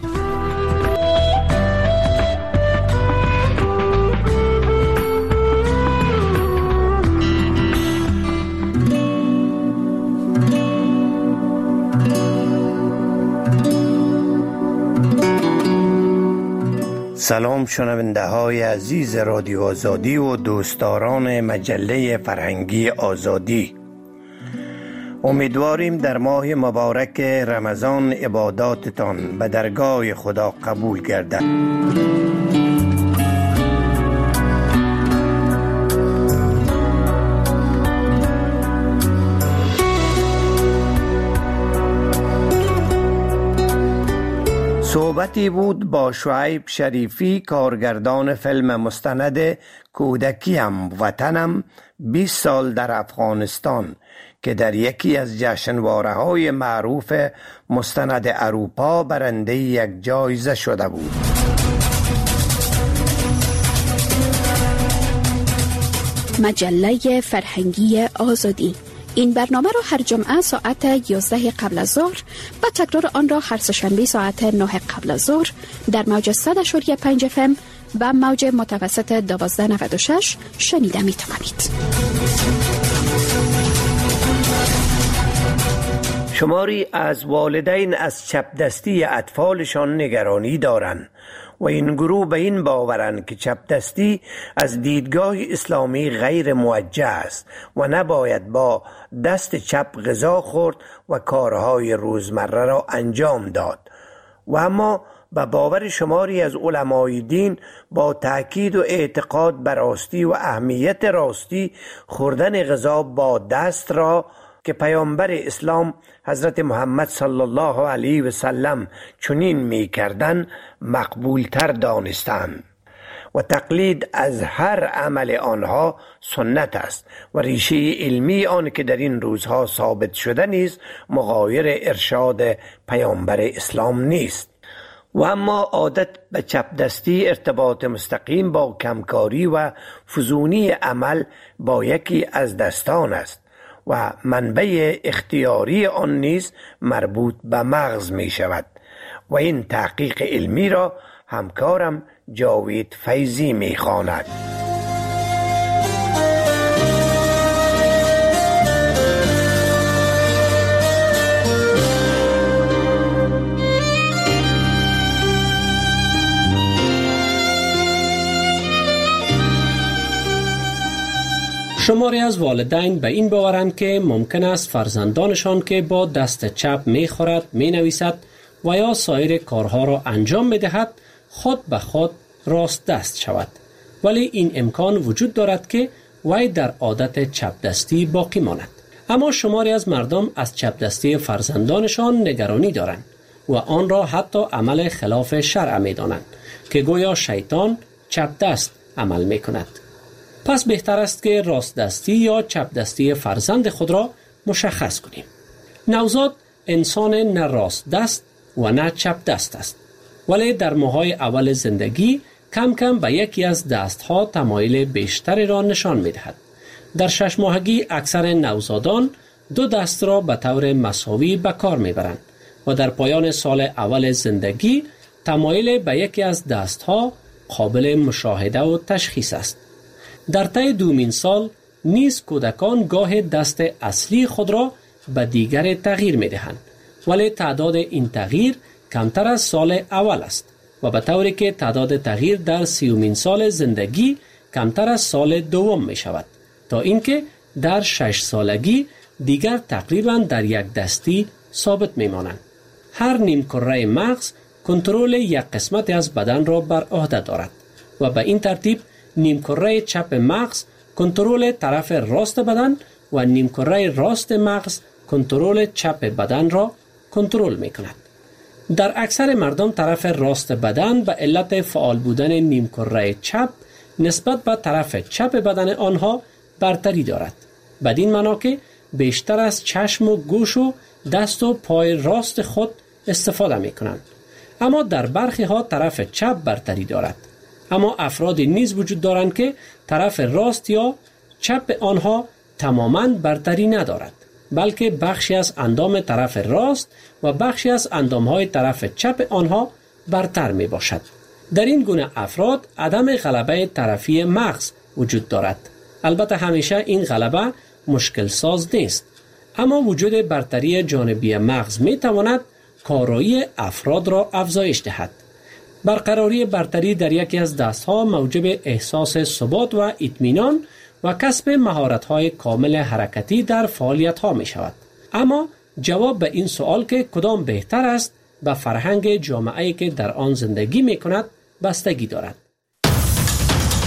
سلام شنونده های عزیز رادیو آزادی و دوستداران مجله فرهنگی آزادی. امیدواریم در ماه مبارک رمضان عباداتتان به درگاه خدا قبول گردد. صحبتی بود با شعیب شریفی، کارگردان فیلم مستند کودکیم وطنم 20 سال در افغانستان، که در یکی از جشنواره‌های معروف مستند اروپا برنده یک جایزه شده بود. مجله فرهنگی آزادی. این برنامه را هر جمعه ساعت 11 قبل از ظهر و تکرار آن را هر سه‌شنبه ساعت 9 قبل از ظهر در موج 100.5 FM و موج متوسط 1296 شنیده می توانید. شماری از والدین از چپ دستی اطفالشان نگرانی دارند و این گروه به این باورند که چپ دستی از دیدگاه اسلامی غیر موجه است و نباید با دست چپ غذا خورد و کارهای روزمره را انجام داد. و اما به باور شماری از علمای دین با تأکید و اعتقاد بر راستی و اهمیت راستی خوردن غذا با دست را که پیامبر اسلام حضرت محمد صلی الله علیه و سلم چنین می کردن مقبول تر دانستند و تقلید از هر عمل آنها سنت است و ریشه علمی آن که در این روزها ثابت شده نیست مغایر ارشاد پیامبر اسلام نیست. و اما عادت به چپ دستی ارتباط مستقیم با کمکاری و فزونی عمل با یکی از دستان است و منبع اختیاری آن نیز مربوط به مغز می شود و این تحقیق علمی را همکارم جاوید فیضی می خواند. شماری از والدین به این باورند که ممکن است فرزندانشان که با دست چپ می‌خورد، می‌نویسد و یا سایر کارها را انجام می‌دهد خود به خود راست دست شود، ولی این امکان وجود دارد که وی در عادت چپ دستی باقی ماند. اما شماری از مردم از چپ دستی فرزندانشان نگرانی دارند و آن را حتی عمل خلاف شرع می‌دانند که گویا شیطان چپ دست عمل می‌کند. پس بهتر است که راست دستی یا چپ دستی فرزند خود را مشخص کنیم. نوزاد انسان نه راست دست و نه چپ دست است، ولی در ماه‌های اول زندگی کم کم به یکی از دستها تمایل بیشتری را نشان می‌دهد. در 6 ماهگی اکثر نوزادان 2 دست را به طور مساوی به کار می‌برند و در پایان سال اول زندگی تمایل به یکی از دستها قابل مشاهده و تشخیص است. در طی دومین سال نیز کودکان گاه دست اصلی خود را به دیگر تغییر می دهند، ولی تعداد این تغییر کمتر از سال اول است و به طوری که تعداد تغییر در 30مین سال زندگی کمتر از سال دوم می شود تا اینکه در 6 سالگی دیگر تقریبا در یک دستی ثابت می مانند. هر نیم کره مغز کنترل یک قسمت از بدن را بر عهده دارد و به این ترتیب نیمکره چپ مغز کنترل طرف راست بدن و نیمکره راست مغز کنترل چپ بدن را کنترل می کند. در اکثر مردم طرف راست بدن به علت فعال بودن نیمکره چپ نسبت به طرف چپ بدن آنها برتری دارد. بدین معنا که بیشتر از چشم و گوش و دست و پای راست خود استفاده می کنند. اما در برخی ها طرف چپ برتری دارد. اما افرادی نیز وجود دارند که طرف راست یا چپ آنها تماما برتری ندارد، بلکه بخشی از اندام طرف راست و بخشی از اندامهای طرف چپ آنها برتر می باشد. در این گونه افراد عدم غلبه طرفی مغز وجود دارد. البته همیشه این غلبه مشکل ساز نیست، اما وجود برتری جانبی مغز می تواند کارایی افراد را افزایش دهد. برقراری برتری در یکی از دستها موجب احساس ثبات و اطمینان و کسب مهارت‌های کامل حرکتی در فعالیت‌ها می شود. اما جواب به این سوال که کدام بهتر است به فرهنگ جامعه‌ای که در آن زندگی می کند بستگی دارد.